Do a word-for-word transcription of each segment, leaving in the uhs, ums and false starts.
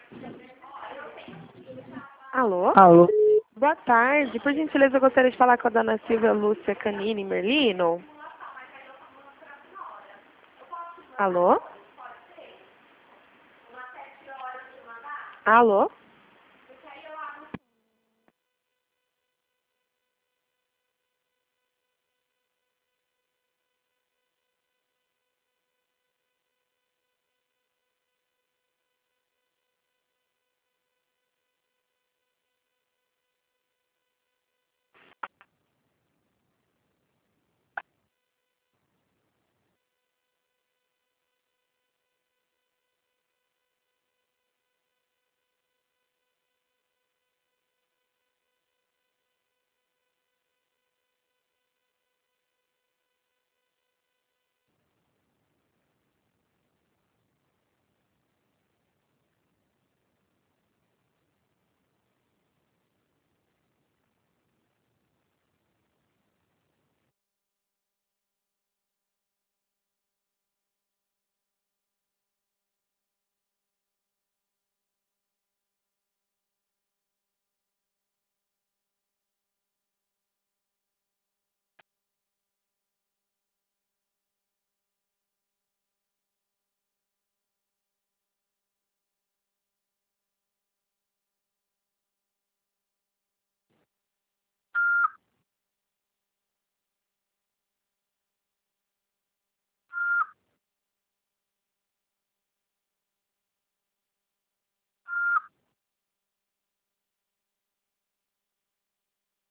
Alô? Alô? Boa tarde. Por gentileza, eu gostaria de falar com a dona Silvia Lúcia Canini Merlino. Alô? Alô?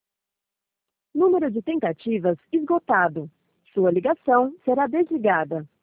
Número de tentativas esgotado. Sua ligação será desligada.